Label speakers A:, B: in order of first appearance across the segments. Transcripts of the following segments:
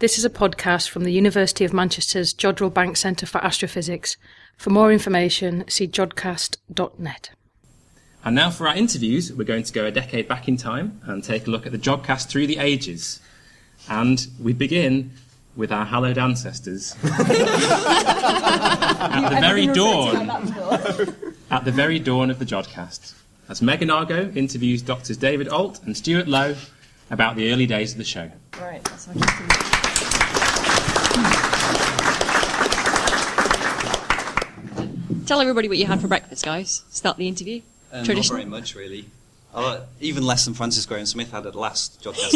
A: This is a podcast from the University of Manchester's Jodrell Bank Centre for Astrophysics. For more information, see jodcast.net.
B: And now for our interviews, we're going to go a decade back in time and take a look at the Jodcast through the ages. And we begin with our hallowed ancestors. At the very dawn of the Jodcast, as Megan Argo interviews Doctors David Alt and Stuart Lowe about the early days of the show.
C: Right, that's what I Tell everybody what you had for breakfast, guys. Start the interview.
D: Not very much, really. Even less than Francis Graham Smith had at last Jodcast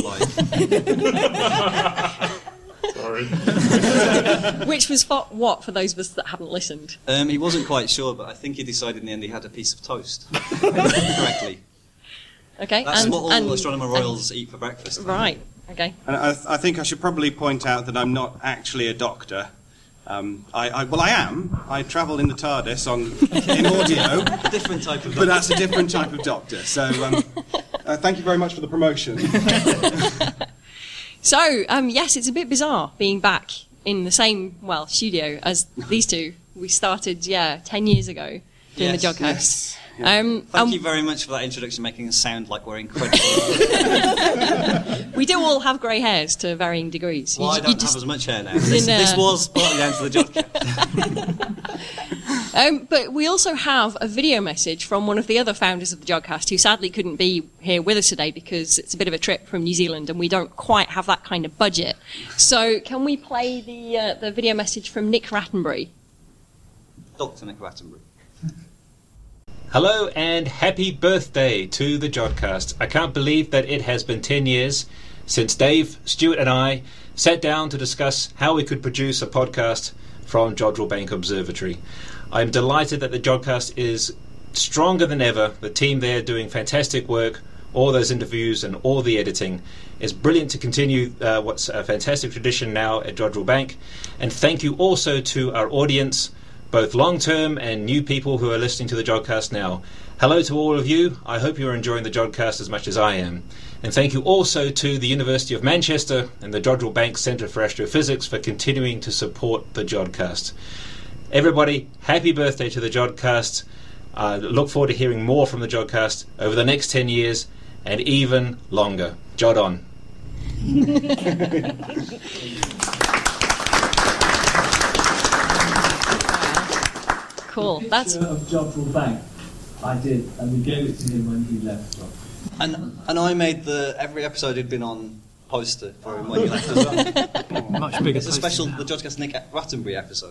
D: Live.
B: Sorry.
C: Which was what for those of us that haven't listened?
D: He wasn't quite sure, but I think he decided in the end he had a piece of toast. Correctly.
C: Okay.
D: That's what all astronomer royals eat for breakfast.
C: Right. Okay.
E: And I think I should probably point out that I'm not actually a doctor. I am. I travel in the TARDIS in audio.
D: A different type of doctor.
E: But that's a different type of doctor. So thank you very much for the promotion.
C: So, yes, it's a bit bizarre being back in the same, studio as these two. We started, 10 years ago doing the Jodcast.
E: Yes.
D: Thank you very much for that introduction, making us sound like we're incredible.
C: We do all have grey hairs to varying degrees.
D: Well, I don't have as much hair now. This was partly down to the Jodcast.
C: But we also have a video message from one of the other founders of the Jodcast, who sadly couldn't be here with us today because it's a bit of a trip from New Zealand and we don't quite have that kind of budget. So can we play the video message from Nick Rattenbury?
D: Dr. Nick Rattenbury.
F: Hello and happy birthday to the Jodcast. I can't believe that it has been 10 years since Dave, Stuart and I sat down to discuss how we could produce a podcast from Jodrell Bank Observatory. I'm delighted that the Jodcast is stronger than ever. The team there doing fantastic work, all those interviews and all the editing. It's brilliant to continue what's a fantastic tradition now at Jodrell Bank. And thank you also to our audience, both long-term and new people who are listening to the Jodcast now. Hello to all of you. I hope you're enjoying the Jodcast as much as I am. And thank you also to the University of Manchester and the Jodrell Bank Centre for Astrophysics for continuing to support the Jodcast. Everybody, happy birthday to the Jodcast. Look forward to hearing more from the Jodcast over the next 10 years and even longer. Jod on.
C: Cool. That's
G: of Jodrell Bank. I did, and we gave it to him when he left.
D: And I made every episode had been on poster for him when he left as well.
G: Much bigger.
D: It's a special, the Jodcast Nick Rattenbury episode.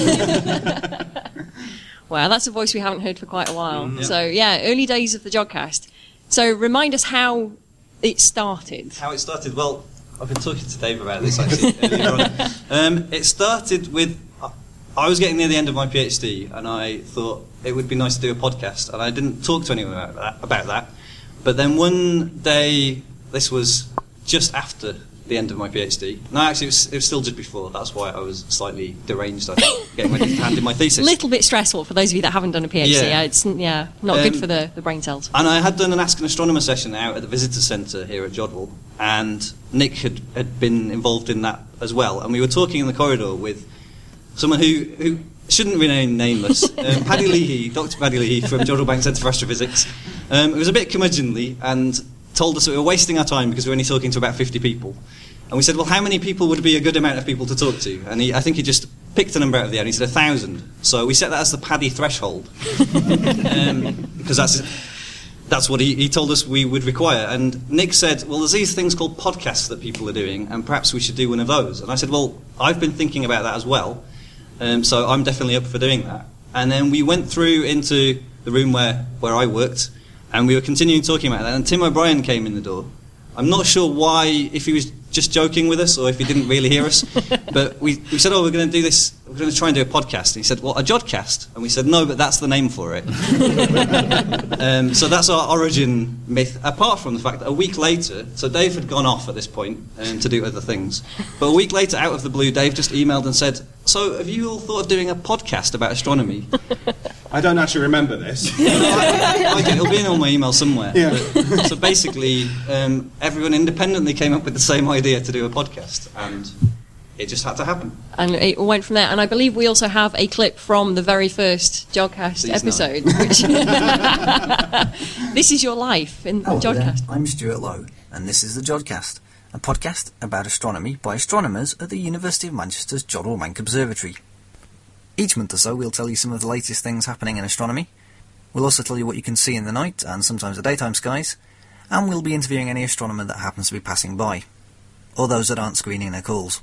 C: Wow, that's a voice we haven't heard for quite a while. So, early days of the Jodcast. So, remind us how it started.
D: How it started? Well, I've been talking to Dave about this actually earlier on. It started with, I was getting near the end of my PhD and I thought it would be nice to do a podcast, and I didn't talk to anyone about that. But then one day, this was just after the end of my PhD. No, actually, it was still just before. That's why I was slightly deranged, I think, getting ready to hand in my thesis.
C: A little bit stressful for those of you that haven't done a PhD.
D: Yeah.
C: It's not good for the brain cells.
D: And I had done an Ask an Astronomer session out at the Visitor Centre here at Jodrell, and Nick had been involved in that as well. And we were talking in the corridor with someone who shouldn't remain nameless, Paddy Leahy, Dr. Paddy Leahy from Jodrell Bank Centre for Astrophysics. It was a bit curmudgeonly and told us that we were wasting our time because we were only talking to about 50 people. And we said, well, how many people would be a good amount of people to talk to? And I think he just picked a number out of the air and he said 1,000. So we set that as the Paddy threshold. Because that's what he told us we would require. And Nick said, well, there's these things called podcasts that people are doing, and perhaps we should do one of those. And I said, well, I've been thinking about that as well. So I'm definitely up for doing that. And then we went through into the room where I worked, and we were continuing talking about that. And Tim O'Brien came in the door. I'm not sure why, if he was just joking with us or if he didn't really hear us. But we said, we're going to do this, we're going to try and do a podcast. And he said, well, a Jodcast? And we said, no, but that's the name for it. So that's our origin myth, apart from the fact that a week later, so Dave had gone off at this point to do other things. But a week later, out of the blue, Dave just emailed and said, so have you all thought of doing a podcast about astronomy?
E: I don't actually remember this.
D: It'll be in all my emails somewhere.
E: Yeah.
D: But, so basically, everyone independently came up with the same idea to do a podcast, and it just had to happen.
C: And it went from there. And I believe we also have a clip from the very first Jodcast episode. Which this is your life in the Jodcast.
H: There. I'm Stuart Lowe, and this is the Jodcast, a podcast about astronomy by astronomers at the University of Manchester's Jodrell Bank Observatory. Each month or so we'll tell you some of the latest things happening in astronomy. We'll also tell you what you can see in the night and sometimes the daytime skies, and we'll be interviewing any astronomer that happens to be passing by, or those that aren't screening their calls.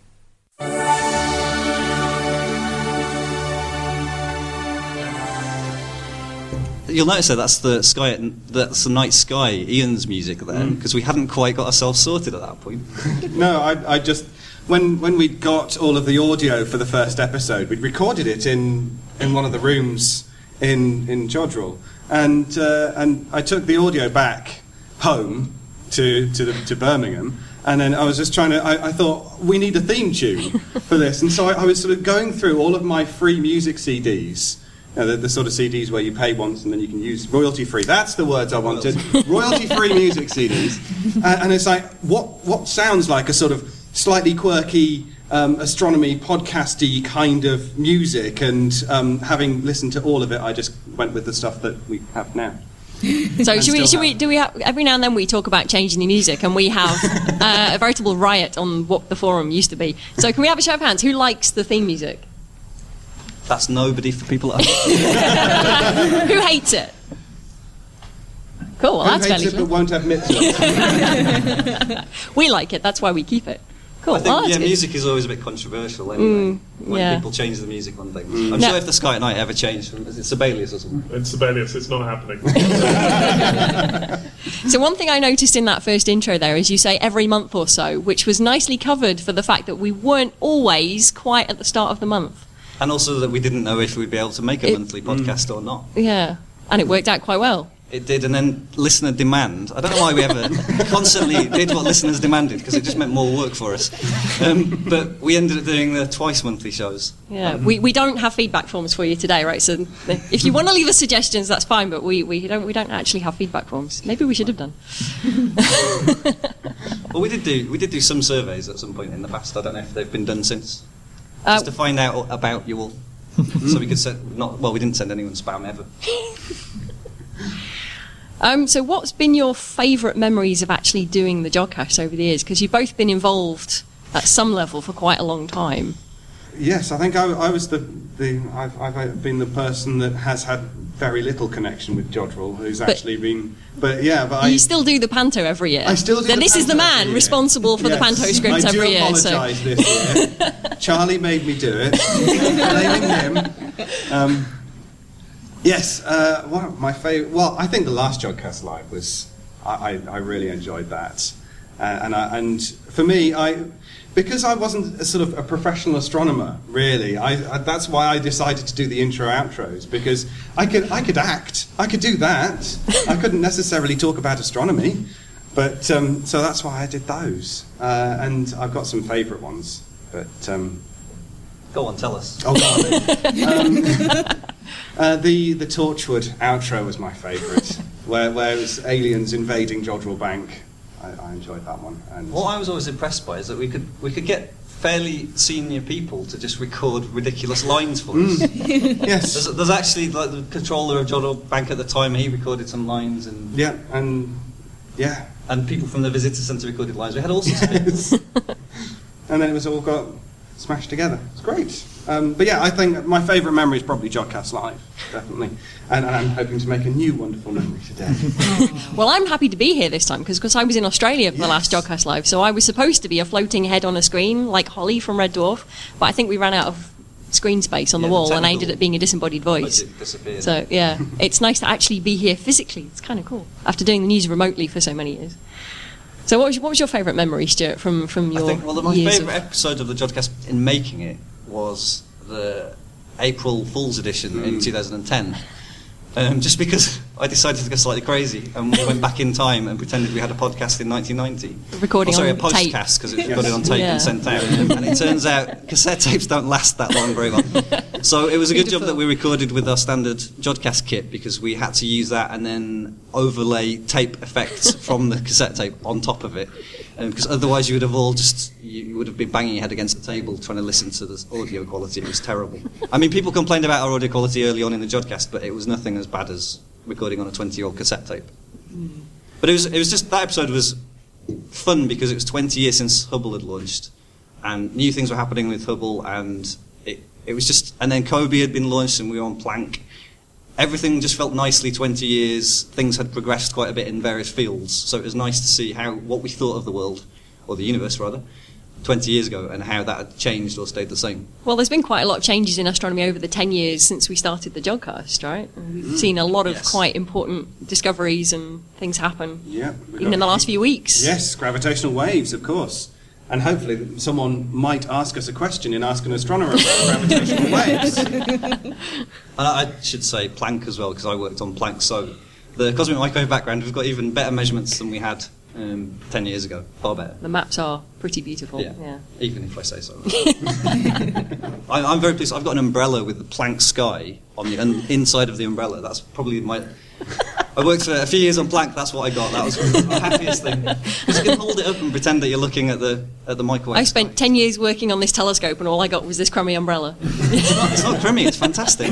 D: You'll notice that's the night sky, Ian's music there, because we hadn't quite got ourselves sorted at that point.
E: No, I just when we got all of the audio for the first episode, we'd recorded it in one of the rooms in Jodrell, and I took the audio back home to Birmingham. And then I was just trying to, I thought, we need a theme tune for this. And so I was sort of going through all of my free music CDs, the sort of CDs where you pay once and then you can use royalty-free. That's the words I wanted. Royalty-free music CDs. And it's like, what sounds like a sort of slightly quirky astronomy podcasty kind of music? And having listened to all of it, I just went with the stuff that we have now.
C: So should we have, every now and then we talk about changing the music, and we have a veritable riot on what the forum used to be. So can we have a show of hands? Who likes the theme music?
D: That's nobody for people at home.
C: Who hates it? Cool, well, that's fairly
E: clear. Who hates it but won't admit to it?
C: We like it, that's why we keep it. Cool.
D: I think, music is always a bit controversial anyway, when people change the music on things. I'm sure if the Sky at Night ever changed, is it Sibelius or something?
I: It's Sibelius, it's not happening.
C: So one thing I noticed in that first intro there is you say every month or so, which was nicely covered for the fact that we weren't always quite at the start of the month.
D: And also that we didn't know if we'd be able to make a monthly podcast or not.
C: Yeah, and it worked out quite well.
D: It did, and then listener demand. I don't know why we ever constantly did what listeners demanded, because it just meant more work for us. But we ended up doing the twice monthly shows.
C: Yeah, we don't have feedback forms for you today, right? So if you want to leave us suggestions, that's fine. But we don't actually have feedback forms. Maybe we should have done.
D: Well, we did do some surveys at some point in the past. I don't know if they've been done since, just to find out about you all, so we could send. We didn't send anyone spam ever.
C: So what's been your favourite memories of actually doing the Jodcast over the years? Because you've both been involved at some level for quite a long time.
E: Yes, I think I was I've been the person that has had very little connection with Jodrell, who's actually been. But you
C: still do the panto every year.
E: I still do.
C: Then this is the man responsible for the panto scripts every year.
E: I do apologise this year. Charlie made me do it. Blaming him. Yes, one of my favourite. Well, I think the last Jodcast Live was. I really enjoyed that, and for me, because I wasn't a sort of a professional astronomer, really. That's why I decided to do the intro outros, because I could act, I could do that. I couldn't necessarily talk about astronomy, but so that's why I did those, and I've got some favourite ones, but.
D: Go on, tell us.
E: Oh, the Torchwood outro was my favourite, where it was aliens invading Jodrell Bank. I enjoyed that one. And
D: what I was always impressed by is that we could get fairly senior people to just record ridiculous lines for us.
E: Yes.
D: There's actually the controller of Jodrell Bank at the time. He recorded some lines and and people from the visitor centre recorded lines. We had all sorts of people.
E: And then it was all got smashed together. It's great. But I think my favourite memory is probably Jodcast Live, definitely. And I'm hoping to make a new wonderful memory today.
C: Well, I'm happy to be here this time because I was in Australia for the last Jodcast Live, so I was supposed to be a floating head on a screen like Holly from Red Dwarf, but I think we ran out of screen space on the wall and I ended up being a disembodied voice. So it's nice to actually be here physically. It's kind of cool after doing the news remotely for so many years. So what was your favourite memory, Stuart, from your
D: I think, my favourite episode of the Jodcast in making it was the April Fool's edition in 2010. Just because I decided to go slightly crazy and we went back in time and pretended we had a podcast in 1990.
C: Recording on
D: a postcast because it's recorded on tape and sent out. And it turns out cassette tapes don't last that long very long. So it was a good job that we recorded with our standard Jodcast kit because we had to use that and then overlay tape effects from the cassette tape on top of it. because otherwise you would have all you would have been banging your head against the table trying to listen to the audio quality. It was terrible. I mean, people complained about our audio quality early on in the Jodcast, but it was nothing as bad as recording on a 20-year-old cassette tape. But it was just, that episode was fun because it was 20 years since Hubble had launched, and new things were happening with Hubble, and it was just, and then COBE had been launched and we were on Planck. Everything just felt nicely 20 years. Things had progressed quite a bit in various fields, so it was nice to see what we thought of the world, or the universe rather, 20 years ago, and how that had changed or stayed the same.
C: Well, there's been quite a lot of changes in astronomy over the 10 years since we started the Jodcast, right? And we've seen a lot of quite important discoveries and things happen, even in the last few weeks.
E: Yes, gravitational waves, of course. And hopefully someone might ask us a question in Ask an Astronomer about gravitational waves.
D: And I should say Planck as well, because I worked on Planck, so the cosmic microwave background, we've got even better measurements than we had 10 years ago, far better.
C: The maps are pretty beautiful.
D: Yeah. Even if I say so. I'm very pleased. I've got an umbrella with the Planck sky on the inside of the umbrella. That's probably I worked for a few years on Planck. That's what I got. That was the happiest thing, because you can hold it up and pretend that you're looking at the microwave.
C: I spent 10 years working on this telescope, and all I got was this crummy umbrella.
D: It's not crummy. It's fantastic.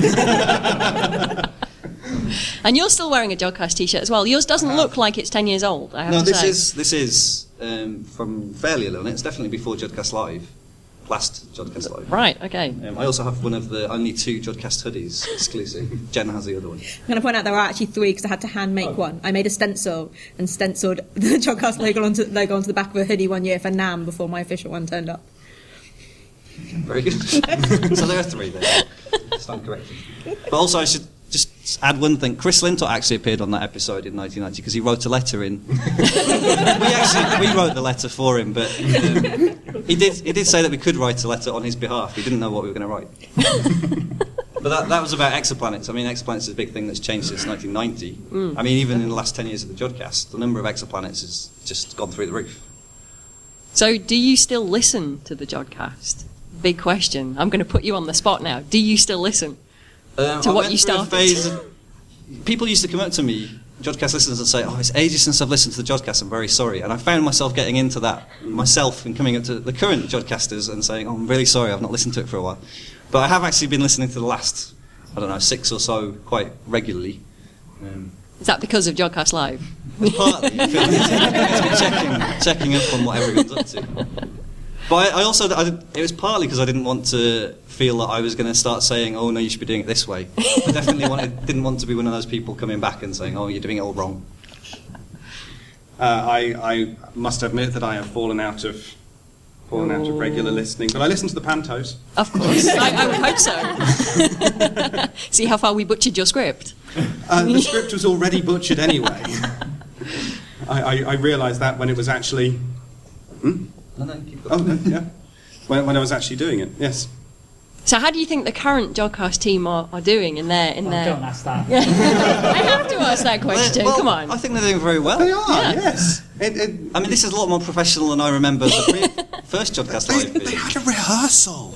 C: And you're still wearing a Jodcast t-shirt as well. Yours doesn't look like it's 10 years old, I have to say.
D: This is from fairly early on. It's definitely before Jodcast Live. Last Jodcast Live.
C: Right, okay.
D: I also have one of the only 2 Jodcast hoodies exclusive. Jen has the other one.
I: I'm going to point out there are actually 3 because I had to hand make one. I made a stencil and stenciled the Jodcast logo onto the back of a hoodie one year for NAMM before my official one turned up.
D: Very good. So there are 3 there. Stand corrected. But also I should just add one thing. Chris Lintott actually appeared on that episode in 1990 because he wrote a letter in. we wrote the letter for him, but he did say that we could write a letter on his behalf. He didn't know what we were going to write. But that was about exoplanets. I mean, exoplanets is a big thing that's changed since 1990. I mean, even in the last 10 years of the Jodcast, the number of exoplanets has just gone through the roof.
C: So do you still listen to the Jodcast? Big question. I'm going to put you on the spot now. Do you still listen? To what you started.
D: People used to come up to me, Jodcast listeners, and say, "Oh, it's ages since I've listened to the Jodcast. I'm very sorry." And I found myself getting into that myself and coming up to the current Jodcasters and saying, "Oh, I'm really sorry. I've not listened to it for a while." But I have actually been listening to the last, 6 or so quite regularly.
C: Is that because of Jodcast Live?
D: Partly. checking up on what everyone's up to. But it was partly because I didn't want to feel that I was going to start saying, "Oh no, you should be doing it this way." I definitely didn't want to be one of those people coming back and saying, "Oh, you're doing it all wrong."
E: I must admit that I have fallen out of regular listening, but I listen to the Pantos.
C: Of course, I would hope so. See how far we butchered your script.
E: The script was already butchered anyway. I realised that when it was actually.
D: No, keep going.
E: Oh, no, yeah. When I was actually doing it, yes.
C: So how do you think the current Jodcast team are doing in their...
G: Don't ask that.
C: I have to ask that question, come on.
D: I think they're doing very well.
E: They are, yes.
D: I mean, this is a lot more professional than I remember the first Jodcast Live being.
E: They had a rehearsal.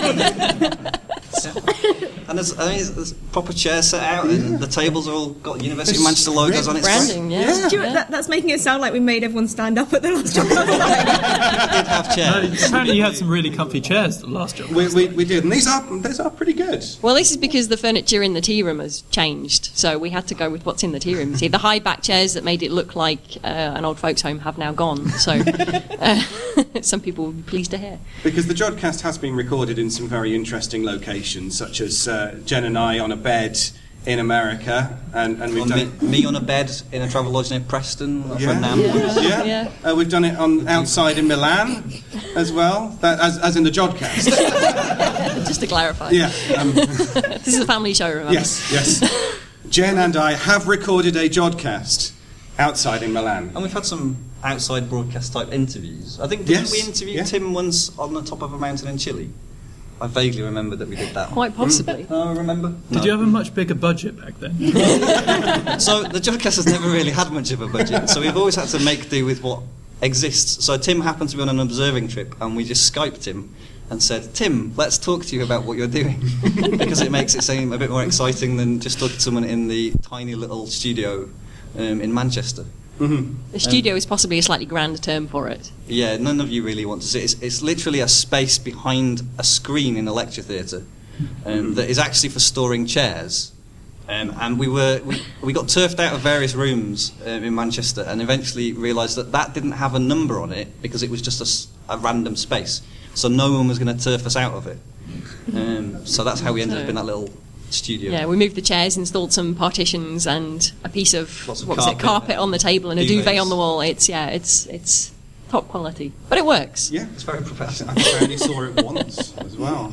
D: And there's proper chairs set out, and the tables are all got University of Manchester logos on its
C: branding,
I: Do you know, that's making it sound like we made everyone stand up at the last Jodcast.
D: We did have chairs.
J: Apparently you had some really comfy chairs at the last job.
E: We did, and these are pretty good.
C: Well, this is because the furniture in the tea room has changed, so we had to go with what's in the tea room. See, the high back chairs that made it look like an old folks' home have now gone, so some people will be pleased to hear.
E: Because the Jodcast has been recorded in some very interesting locations, such as Jen and I on a bed in America, and we've done it.
D: Me on a bed in a travel lodge near Preston for NAMM.
E: Yeah. We've done it outside in Milan as well, as in the Jodcast.
C: Just to clarify.
E: Yeah.
C: This is a family show, remember?
E: Yes. Jen and I have recorded a Jodcast outside in Milan.
D: And we've had some outside broadcast type interviews. I think didn't we interview Tim once on the top of a mountain in Chile? I vaguely remember that we did that.
C: Quite possibly.
D: I remember.
J: Did you have a much bigger budget back then?
D: So the Jodcast has never really had much of a budget, so we've always had to make do with what exists. So Tim happened to be on an observing trip, and we just Skyped him and said, "Tim, let's talk to you about what you're doing," because it makes it seem a bit more exciting than just talking to someone in the tiny little studio in Manchester.
C: The studio is possibly a slightly grander term for it.
D: Yeah, none of you really want to see it. It's literally a space behind a screen in a lecture theatre that is actually for storing chairs. And we got turfed out of various rooms in Manchester, and eventually realised that didn't have a number on it because it was just a random space. So no one was going to turf us out of it. So that's how we ended up in that little studio.
C: Yeah, we moved the chairs, installed some partitions, and a piece of carpet on the table and a duvet on the wall. It's top quality, but it works.
E: Yeah,
D: it's very professional.
E: I think I only saw it once as well.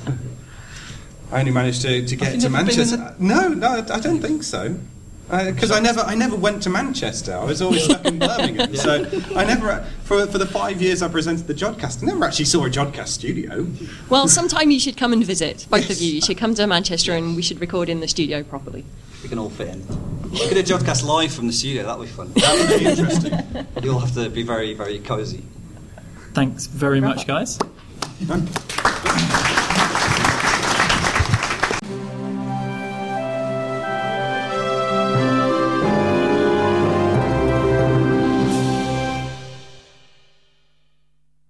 E: I only managed to get to Manchester. No, I don't think so. Because I never went to Manchester. I was always stuck in Birmingham. So I never, for the 5 years I presented the Jodcast, I never actually saw a Jodcast studio.
C: Well, sometime you should come and visit, both of you. You should come to Manchester and we should record in the studio properly.
D: We can all fit in. We could do a Jodcast live from the studio. That would be fun. That would be interesting. You'll have to be very, very cosy.
J: Thanks very much, guys.
E: No.